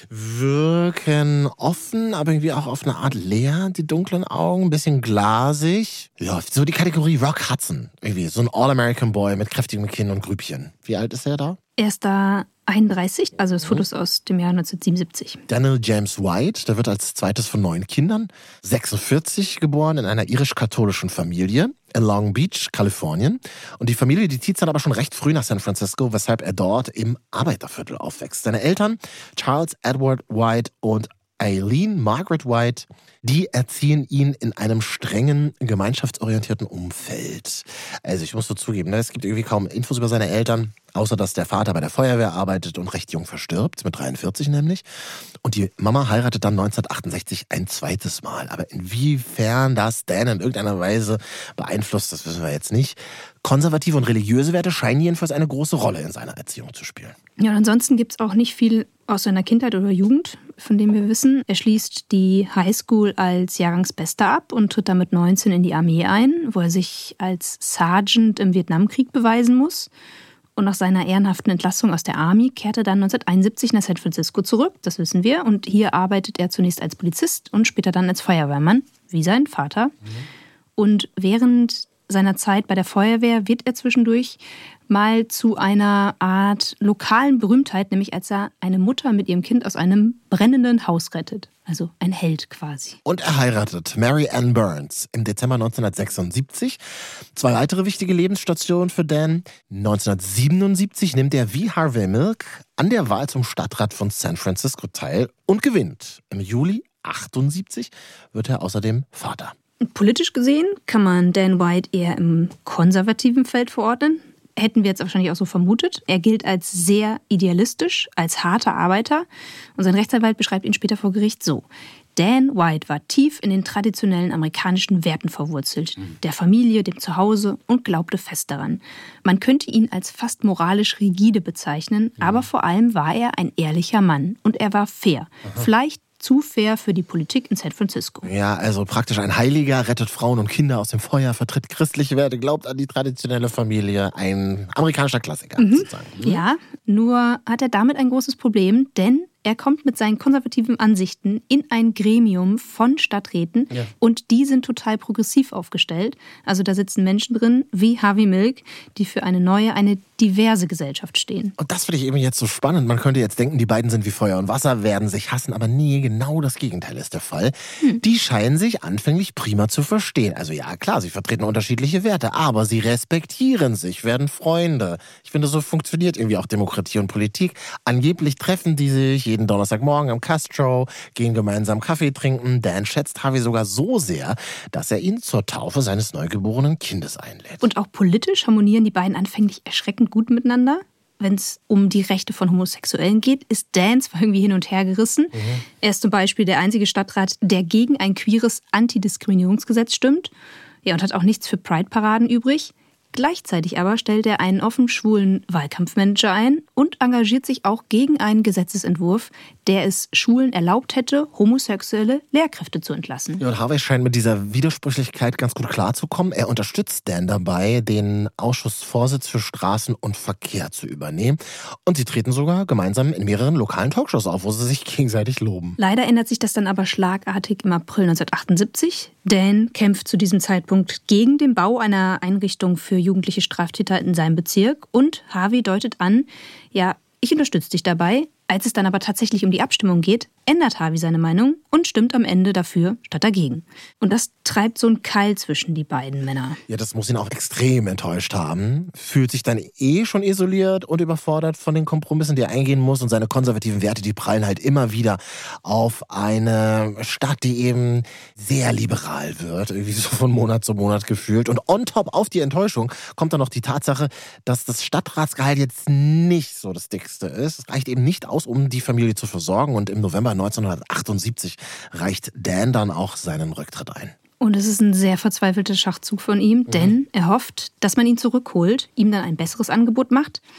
wirken offen, aber irgendwie auch auf eine Art leer, die dunklen Augen, ein bisschen glasig. Ja, so die Kategorie Rock Hudson, irgendwie so ein All-American-Boy mit kräftigem Kinn und Grübchen. Wie alt ist er da? Er ist da einunddreißig, also das Foto ist aus dem Jahr neunzehnhundertsiebenundsiebzig. Daniel James White, der wird als zweites von neun Kindern, sechsundvierzig geboren in einer irisch-katholischen Familie in Long Beach, Kalifornien. Und die Familie, die zieht dann aber schon recht früh nach San Francisco, weshalb er dort im Arbeiterviertel aufwächst. Seine Eltern, Charles Edward White und Eileen Margaret White, die erziehen ihn in einem strengen, gemeinschaftsorientierten Umfeld. Also ich muss so zugeben, es gibt irgendwie kaum Infos über seine Eltern, außer dass der Vater bei der Feuerwehr arbeitet und recht jung verstirbt, mit dreiundvierzig nämlich. Und die Mama heiratet dann neunzehnhundertachtundsechzig ein zweites Mal. Aber inwiefern das Dan in irgendeiner Weise beeinflusst, das wissen wir jetzt nicht. Konservative und religiöse Werte scheinen jedenfalls eine große Rolle in seiner Erziehung zu spielen. Ja, und ansonsten gibt es auch nicht viel aus seiner Kindheit oder Jugend, von dem wir wissen. Er schließt die Highschool als Jahrgangsbester ab und tritt dann mit neunzehn in die Armee ein, wo er sich als Sergeant im Vietnamkrieg beweisen muss. Und nach seiner ehrenhaften Entlassung aus der Army kehrt er dann neunzehnhunderteinundsiebzig nach San Francisco zurück, das wissen wir. Und hier arbeitet er zunächst als Polizist und später dann als Feuerwehrmann, wie sein Vater. Mhm. Und während seiner Zeit bei der Feuerwehr wird er zwischendurch mal zu einer Art lokalen Berühmtheit, nämlich als er eine Mutter mit ihrem Kind aus einem brennenden Haus rettet. Also ein Held quasi. Und er heiratet Mary Ann Burns im Dezember neunzehnhundertsechsundsiebzig. Zwei weitere wichtige Lebensstationen für Dan. neunzehnhundertsiebenundsiebzig nimmt er wie Harvey Milk an der Wahl zum Stadtrat von San Francisco teil und gewinnt. Im Juli achtundsiebzig wird er außerdem Vater. Politisch gesehen kann man Dan White eher im konservativen Feld verordnen. Hätten wir jetzt wahrscheinlich auch so vermutet. Er gilt als sehr idealistisch, als harter Arbeiter. Und sein Rechtsanwalt beschreibt ihn später vor Gericht so: Dan White war tief in den traditionellen amerikanischen Werten verwurzelt, der Familie, dem Zuhause, und glaubte fest daran. Man könnte ihn als fast moralisch rigide bezeichnen, aber vor allem war er ein ehrlicher Mann und er war fair. Aha. Vielleicht zu fair für die Politik in San Francisco. Ja, also praktisch ein Heiliger, rettet Frauen und Kinder aus dem Feuer, vertritt christliche Werte, glaubt an die traditionelle Familie. Ein amerikanischer Klassiker mhm. sozusagen. Mhm. Ja, nur hat er damit ein großes Problem, denn er kommt mit seinen konservativen Ansichten in ein Gremium von Stadträten ja. und die sind total progressiv aufgestellt. Also da sitzen Menschen drin wie Harvey Milk, die für eine neue, eine diverse Gesellschaft stehen. Und das finde ich eben jetzt so spannend. Man könnte jetzt denken, die beiden sind wie Feuer und Wasser, werden sich hassen, aber nee, genau das Gegenteil ist der Fall. Hm. Die scheinen sich anfänglich prima zu verstehen. Also ja, klar, sie vertreten unterschiedliche Werte, aber sie respektieren sich, werden Freunde. Ich finde, so funktioniert irgendwie auch Demokratie und Politik. Angeblich treffen die sich jeden Donnerstagmorgen am Castro, gehen gemeinsam Kaffee trinken. Dan schätzt Harvey sogar so sehr, dass er ihn zur Taufe seines neugeborenen Kindes einlädt. Und auch politisch harmonieren die beiden anfänglich erschreckend gut miteinander. Wenn es um die Rechte von Homosexuellen geht, ist Dan zwar irgendwie hin und her gerissen. Mhm. Er ist zum Beispiel der einzige Stadtrat, der gegen ein queeres Antidiskriminierungsgesetz stimmt. Ja, und hat auch nichts für Pride-Paraden übrig. Gleichzeitig aber stellt er einen offen schwulen Wahlkampfmanager ein und engagiert sich auch gegen einen Gesetzesentwurf, der es Schulen erlaubt hätte, homosexuelle Lehrkräfte zu entlassen. Ja, und Harvey scheint mit dieser Widersprüchlichkeit ganz gut klarzukommen. Er unterstützt Dan dabei, den Ausschussvorsitz für Straßen und Verkehr zu übernehmen. Und sie treten sogar gemeinsam in mehreren lokalen Talkshows auf, wo sie sich gegenseitig loben. Leider ändert sich das dann aber schlagartig im April neunzehnhundertachtundsiebzig. Dan kämpft zu diesem Zeitpunkt gegen den Bau einer Einrichtung für jugendliche Straftäter in seinem Bezirk und Harvey deutet an, ja, ich unterstütze dich dabei. Als es dann aber tatsächlich um die Abstimmung geht, ändert Harvey seine Meinung und stimmt am Ende dafür statt dagegen. Und das treibt so einen Keil zwischen die beiden Männer. Ja, das muss ihn auch extrem enttäuscht haben. Fühlt sich dann eh schon isoliert und überfordert von den Kompromissen, die er eingehen muss. Und seine konservativen Werte, die prallen halt immer wieder auf eine Stadt, die eben sehr liberal wird. Irgendwie so von Monat zu Monat gefühlt. Und on top auf die Enttäuschung kommt dann noch die Tatsache, dass das Stadtratsgehalt jetzt nicht so das dickste ist. Es reicht eben nicht aus, um die Familie zu versorgen. Und im November neunzehnhundertachtundsiebzig reicht Dan dann auch seinen Rücktritt ein. Und es ist ein sehr verzweifelter Schachzug von ihm, mhm. denn er hofft, dass man ihn zurückholt, ihm dann ein besseres Angebot macht.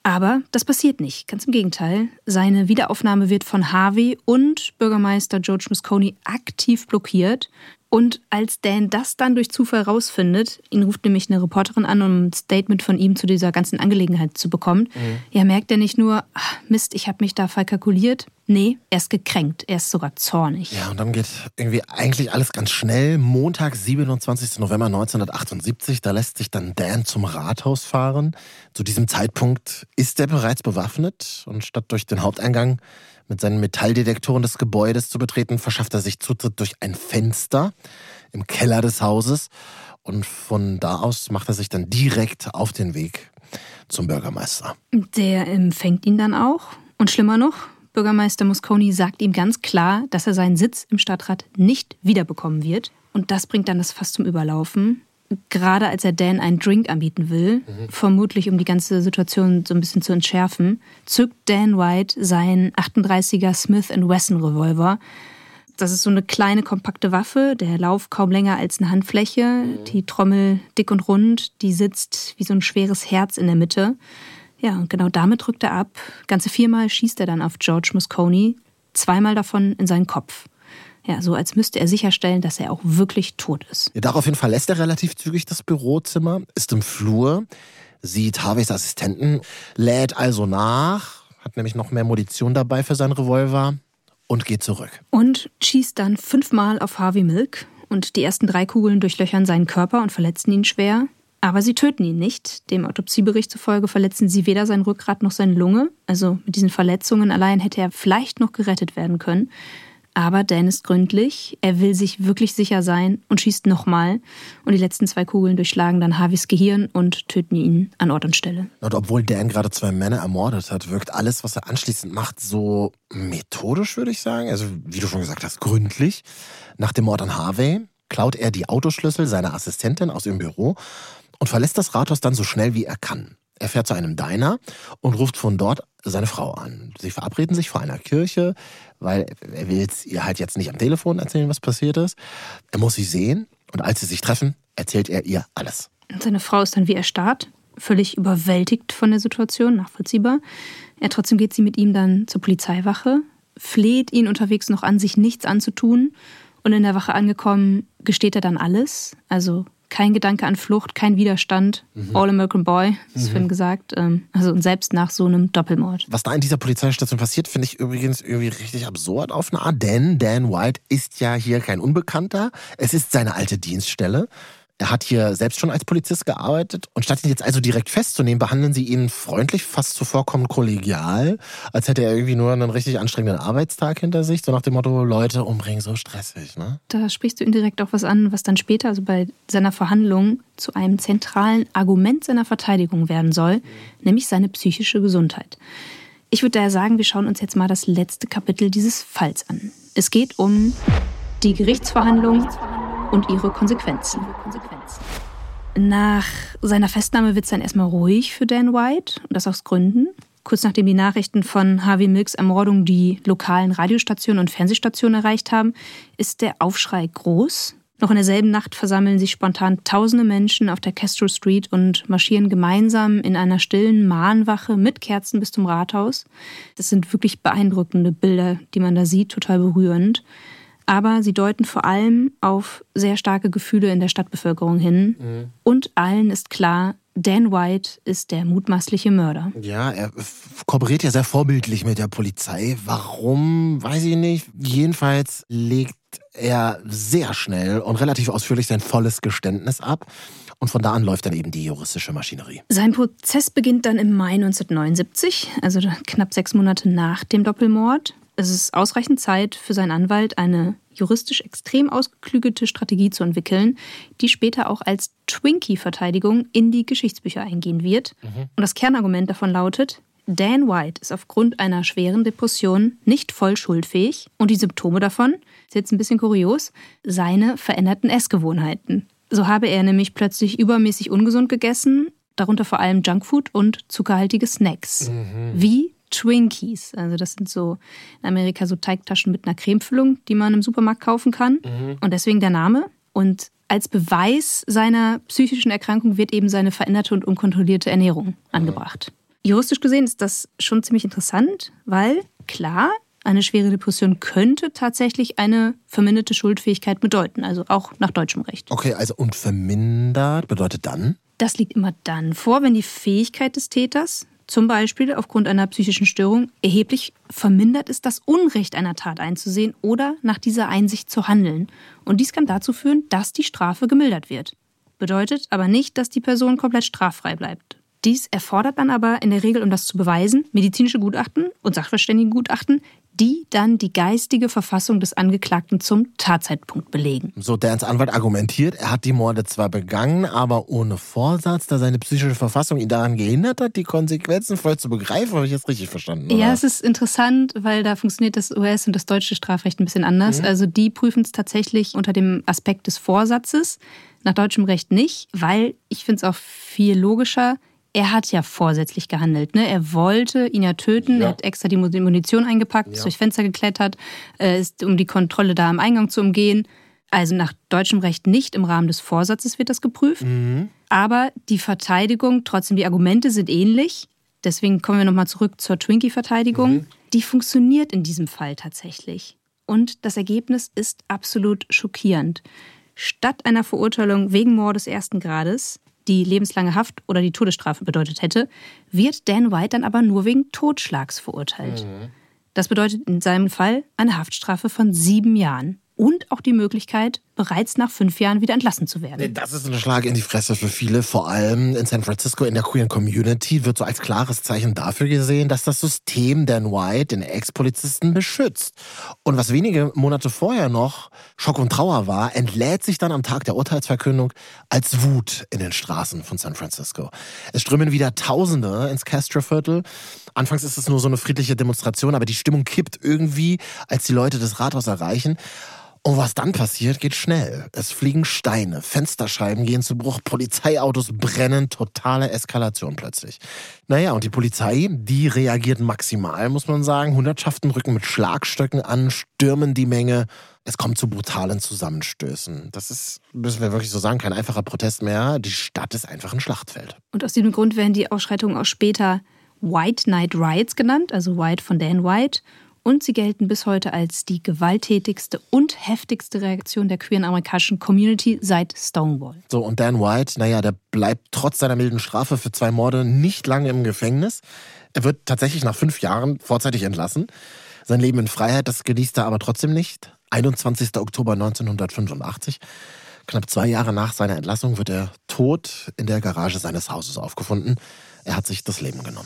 Aber das passiert nicht, ganz im Gegenteil. Seine Wiederaufnahme wird von Harvey und Bürgermeister George Moscone aktiv blockiert. Und als Dan das dann durch Zufall rausfindet, ihn ruft nämlich eine Reporterin an, um ein Statement von ihm zu dieser ganzen Angelegenheit zu bekommen, mhm. ja, merkt er nicht nur, ach, Mist, ich habe mich da verkalkuliert. Nee, er ist gekränkt, er ist sogar zornig. Ja, und dann geht irgendwie eigentlich alles ganz schnell. Montag, siebenundzwanzigsten November neunzehnhundertachtundsiebzig, da lässt sich dann Dan zum Rathaus fahren. Zu diesem Zeitpunkt ist er bereits bewaffnet und statt durch den Haupteingang mit seinen Metalldetektoren des Gebäudes zu betreten, verschafft er sich Zutritt durch ein Fenster im Keller des Hauses. Und von da aus macht er sich dann direkt auf den Weg zum Bürgermeister. Der empfängt ihn dann auch. Und schlimmer noch, Bürgermeister Moscone sagt ihm ganz klar, dass er seinen Sitz im Stadtrat nicht wiederbekommen wird. Und das bringt dann das Fass zum Überlaufen. Gerade als er Dan einen Drink anbieten will, mhm. vermutlich um die ganze Situation so ein bisschen zu entschärfen, zückt Dan White seinen achtunddreißiger Smith and Wesson Revolver. Das ist so eine kleine, kompakte Waffe, der Lauf kaum länger als eine Handfläche, mhm. die Trommel dick und rund, die sitzt wie so ein schweres Herz in der Mitte. Ja, und genau damit drückt er ab. Ganze viermal schießt er dann auf George Moscone, zweimal davon in seinen Kopf. Ja, so als müsste er sicherstellen, dass er auch wirklich tot ist. Ja, daraufhin verlässt er relativ zügig das Bürozimmer, ist im Flur, sieht Harveys Assistenten, lädt also nach, hat nämlich noch mehr Munition dabei für seinen Revolver und geht zurück. Und schießt dann fünfmal auf Harvey Milk und die ersten drei Kugeln durchlöchern seinen Körper und verletzen ihn schwer. Aber sie töten ihn nicht. Dem Autopsiebericht zufolge verletzen sie weder sein Rückgrat noch seine Lunge. Also mit diesen Verletzungen allein hätte er vielleicht noch gerettet werden können. Aber Dan ist gründlich, er will sich wirklich sicher sein und schießt nochmal. Und die letzten zwei Kugeln durchschlagen dann Harveys Gehirn und töten ihn an Ort und Stelle. Und obwohl Dan gerade zwei Männer ermordet hat, wirkt alles, was er anschließend macht, so methodisch, würde ich sagen. Also wie du schon gesagt hast, gründlich. Nach dem Mord an Harvey klaut er die Autoschlüssel seiner Assistentin aus ihrem Büro und verlässt das Rathaus dann so schnell wie er kann. Er fährt zu einem Diner und ruft von dort seine Frau an. Sie verabreden sich vor einer Kirche, weil er will ihr halt jetzt nicht am Telefon erzählen, was passiert ist. Er muss sie sehen und als sie sich treffen, erzählt er ihr alles. Und seine Frau ist dann wie erstarrt, völlig überwältigt von der Situation, nachvollziehbar. Ja, trotzdem geht sie mit ihm dann zur Polizeiwache, fleht ihn unterwegs noch an, sich nichts anzutun. Und in der Wache angekommen, gesteht er dann alles, also kein Gedanke an Flucht, kein Widerstand. Mhm. All American Boy, ist mhm. vorhin gesagt. Also und selbst nach so einem Doppelmord. Was da in dieser Polizeistation passiert, finde ich übrigens irgendwie richtig absurd auf eine Art. Denn Dan White ist ja hier kein Unbekannter. Es ist seine alte Dienststelle. Er hat hier selbst schon als Polizist gearbeitet. Und statt ihn jetzt also direkt festzunehmen, behandeln sie ihn freundlich, fast zuvorkommend kollegial. Als hätte er irgendwie nur einen richtig anstrengenden Arbeitstag hinter sich. So nach dem Motto, Leute umbringen, so stressig, ne? Da sprichst du indirekt auch was an, was dann später, also bei seiner Verhandlung, zu einem zentralen Argument seiner Verteidigung werden soll. Mhm. Nämlich seine psychische Gesundheit. Ich würde daher sagen, wir schauen uns jetzt mal das letzte Kapitel dieses Falls an. Es geht um die Gerichtsverhandlung und ihre Konsequenzen. Nach seiner Festnahme wird es dann erstmal ruhig für Dan White, und das aus Gründen. Kurz nachdem die Nachrichten von Harvey Milks Ermordung die lokalen Radiostationen und Fernsehstationen erreicht haben, ist der Aufschrei groß. Noch in derselben Nacht versammeln sich spontan tausende Menschen auf der Castro Street und marschieren gemeinsam in einer stillen Mahnwache mit Kerzen bis zum Rathaus. Das sind wirklich beeindruckende Bilder, die man da sieht, total berührend. Aber sie deuten vor allem auf sehr starke Gefühle in der Stadtbevölkerung hin. Mhm. Und allen ist klar, Dan White ist der mutmaßliche Mörder. Ja, er kooperiert ja sehr vorbildlich mit der Polizei. Warum, weiß ich nicht. Jedenfalls legt er sehr schnell und relativ ausführlich sein volles Geständnis ab. Und von da an läuft dann eben die juristische Maschinerie. Sein Prozess beginnt dann im Mai neunzehnhundertneunundsiebzig, also knapp sechs Monate nach dem Doppelmord. Es ist ausreichend Zeit für seinen Anwalt, eine juristisch extrem ausgeklügelte Strategie zu entwickeln, die später auch als Twinkie-Verteidigung in die Geschichtsbücher eingehen wird. Mhm. Und das Kernargument davon lautet, Dan White ist aufgrund einer schweren Depression nicht voll schuldfähig und die Symptome davon, ist jetzt ein bisschen kurios, seine veränderten Essgewohnheiten. So habe er nämlich plötzlich übermäßig ungesund gegessen, darunter vor allem Junkfood und zuckerhaltige Snacks. Mhm. Wie Twinkies. Also das sind so in Amerika so Teigtaschen mit einer Cremefüllung, die man im Supermarkt kaufen kann. Mhm. Und deswegen der Name. Und als Beweis seiner psychischen Erkrankung wird eben seine veränderte und unkontrollierte Ernährung angebracht. Juristisch gesehen ist das schon ziemlich interessant, weil, klar, eine schwere Depression könnte tatsächlich eine verminderte Schuldfähigkeit bedeuten, also auch nach deutschem Recht. Okay, also und vermindert bedeutet dann? Das liegt immer dann vor, wenn die Fähigkeit des Täters, zum Beispiel aufgrund einer psychischen Störung, erheblich vermindert ist, das Unrecht einer Tat einzusehen oder nach dieser Einsicht zu handeln. Und dies kann dazu führen, dass die Strafe gemildert wird. Bedeutet aber nicht, dass die Person komplett straffrei bleibt. Dies erfordert dann aber in der Regel, um das zu beweisen, medizinische Gutachten und Sachverständigengutachten, die dann die geistige Verfassung des Angeklagten zum Tatzeitpunkt belegen. So, Dans Anwalt argumentiert, er hat die Morde zwar begangen, aber ohne Vorsatz, da seine psychische Verfassung ihn daran gehindert hat, die Konsequenzen voll zu begreifen. Habe ich das richtig verstanden? Oder? Ja, es ist interessant, weil da funktioniert das U S- und das deutsche Strafrecht ein bisschen anders. Mhm. Also die prüfen es tatsächlich unter dem Aspekt des Vorsatzes, nach deutschem Recht nicht, weil ich finde es auch viel logischer. Er hat ja vorsätzlich gehandelt. Ne? Er wollte ihn ja töten. Ja. Er hat extra die Munition eingepackt, ja. ist durchs Fenster geklettert, ist, um die Kontrolle da am Eingang zu umgehen. Also nach deutschem Recht nicht. Im Rahmen des Vorsatzes wird das geprüft. Mhm. Aber die Verteidigung, trotzdem die Argumente sind ähnlich. Deswegen kommen wir nochmal zurück zur Twinkie-Verteidigung. Mhm. Die funktioniert in diesem Fall tatsächlich. Und das Ergebnis ist absolut schockierend. Statt einer Verurteilung wegen Mordes ersten Grades, die lebenslange Haft oder die Todesstrafe bedeutet hätte, wird Dan White dann aber nur wegen Totschlags verurteilt. Mhm. Das bedeutet in seinem Fall eine Haftstrafe von sieben Jahren und auch die Möglichkeit, bereits nach fünf Jahren wieder entlassen zu werden. Das ist ein Schlag in die Fresse für viele, vor allem in San Francisco in der queeren Community wird so als klares Zeichen dafür gesehen, dass das System Dan White, den Ex-Polizisten, beschützt. Und was wenige Monate vorher noch Schock und Trauer war, entlädt sich dann am Tag der Urteilsverkündung als Wut in den Straßen von San Francisco. Es strömen wieder Tausende ins Castro-Viertel. Anfangs ist es nur so eine friedliche Demonstration, aber die Stimmung kippt irgendwie, als die Leute das Rathaus erreichen. Und was dann passiert, geht schnell. Es fliegen Steine, Fensterscheiben gehen zu Bruch, Polizeiautos brennen, totale Eskalation plötzlich. Naja, und die Polizei, die reagiert maximal, muss man sagen. Hundertschaften rücken mit Schlagstöcken an, stürmen die Menge. Es kommt zu brutalen Zusammenstößen. Das ist, müssen wir wirklich so sagen, kein einfacher Protest mehr. Die Stadt ist einfach ein Schlachtfeld. Und aus diesem Grund werden die Ausschreitungen auch später White Night Riots genannt, also White von Dan White. Und sie gelten bis heute als die gewalttätigste und heftigste Reaktion der queeren amerikanischen Community seit Stonewall. So, und Dan White, naja, der bleibt trotz seiner milden Strafe für zwei Morde nicht lange im Gefängnis. Er wird tatsächlich nach fünf Jahren vorzeitig entlassen. Sein Leben in Freiheit, das genießt er aber trotzdem nicht. einundzwanzigster Oktober neunzehnhundertfünfundachtzig. Knapp zwei Jahre nach seiner Entlassung wird er tot in der Garage seines Hauses aufgefunden. Er hat sich das Leben genommen.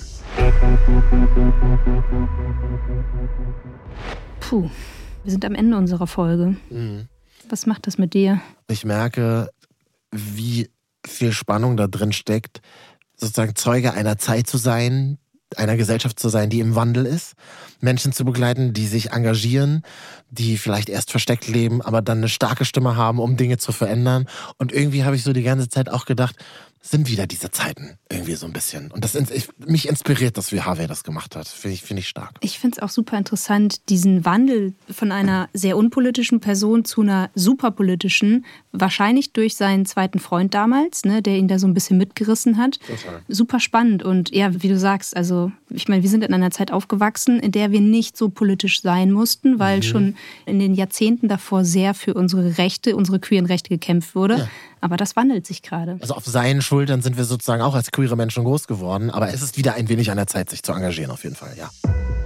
Puh, wir sind am Ende unserer Folge. Mhm. Was macht das mit dir? Ich merke, wie viel Spannung da drin steckt, sozusagen Zeuge einer Zeit zu sein, einer Gesellschaft zu sein, die im Wandel ist. Menschen zu begleiten, die sich engagieren, die vielleicht erst versteckt leben, aber dann eine starke Stimme haben, um Dinge zu verändern. Und irgendwie habe ich so die ganze Zeit auch gedacht, sind wieder diese Zeiten irgendwie so ein bisschen. Und das mich inspiriert, dass wie Harvey das gemacht hat. Finde ich, find ich stark. Ich finde es auch super interessant, diesen Wandel von einer sehr unpolitischen Person zu einer superpolitischen, wahrscheinlich durch seinen zweiten Freund damals, ne, der ihn da so ein bisschen mitgerissen hat. Total. Super spannend. Und ja, wie du sagst, also ich meine, wir sind in einer Zeit aufgewachsen, in der wir nicht so politisch sein mussten, weil mhm. schon in den Jahrzehnten davor sehr für unsere Rechte, unsere queeren Rechte gekämpft wurde. Ja. Aber das wandelt sich gerade. Also auf seinen Schultern sind wir sozusagen auch als queere Menschen groß geworden. Aber es ist wieder ein wenig an der Zeit, sich zu engagieren, auf jeden Fall, ja.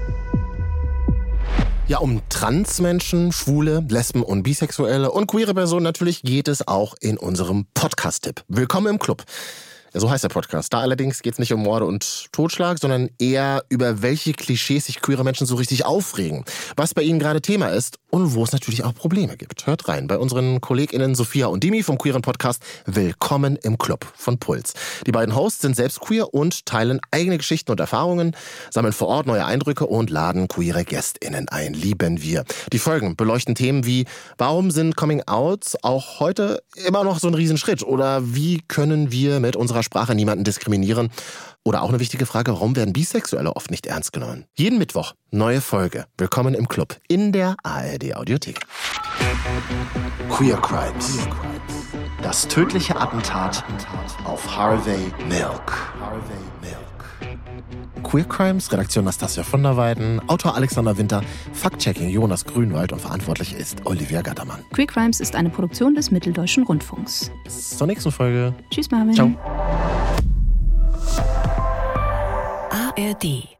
Ja, um Transmenschen, Schwule, Lesben und Bisexuelle und queere Personen natürlich geht es auch in unserem Podcast-Tipp. Willkommen im Club. Ja, so heißt der Podcast. Da allerdings geht es nicht um Morde und Totschlag, sondern eher über welche Klischees sich queere Menschen so richtig aufregen, was bei ihnen gerade Thema ist und wo es natürlich auch Probleme gibt. Hört rein bei unseren KollegInnen Sophia und Dimi vom queeren Podcast Willkommen im Club von Puls. Die beiden Hosts sind selbst queer und teilen eigene Geschichten und Erfahrungen, sammeln vor Ort neue Eindrücke und laden queere GästInnen ein. Lieben wir. Die Folgen beleuchten Themen wie, warum sind Coming-Outs auch heute immer noch so ein Riesenschritt? Oder wie können wir mit unserer Sprache niemanden diskriminieren? Oder auch eine wichtige Frage, warum werden Bisexuelle oft nicht ernst genommen? Jeden Mittwoch neue Folge. Willkommen im Club in der A R D Audiothek. Queer Crimes. Das tödliche Attentat auf Harvey Milk. Harvey Milk. Queer Crimes, Redaktion Nastasia von der Weiden, Autor Alexander Winter, Fact-Checking Jonas Grünwald und verantwortlich ist Olivia Gattermann. Queer Crimes ist eine Produktion des Mitteldeutschen Rundfunks. Bis zur nächsten Folge. Tschüss, Marvin. Ciao. A R D